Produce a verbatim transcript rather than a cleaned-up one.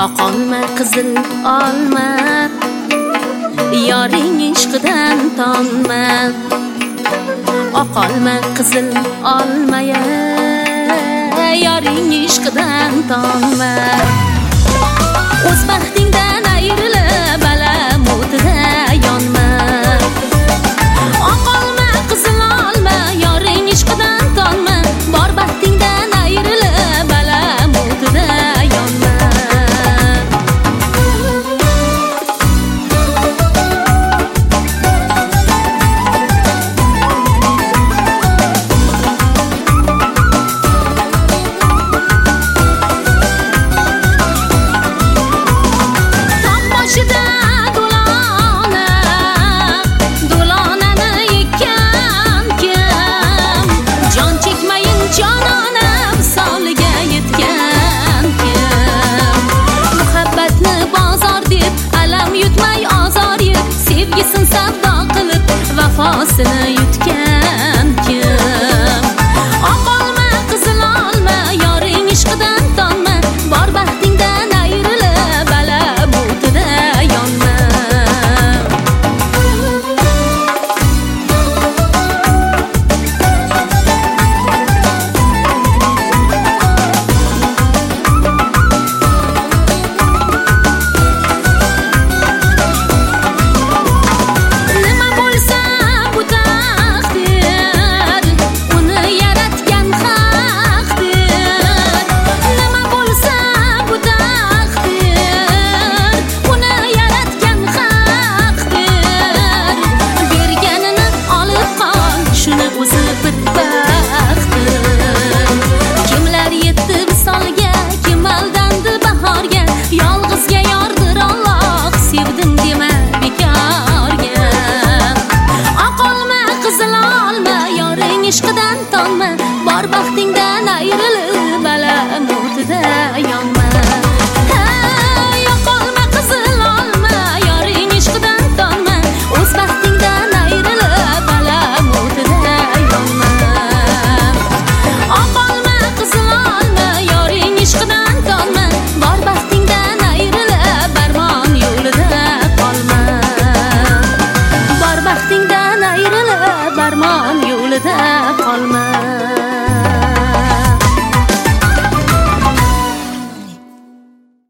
Oqolma qizil olma, yoring ishqidan tonma. Oqolma qizil olma, yoring ishqidan tonma. O'z baxtingdan ayrilib alam o'tida yonma. Oqolma qizil olma, yoring ishqidan tonma. Bor baxtingdan ayrilib alam o'tida yonma. Sevgisini savdo qilib vafosini yutgan.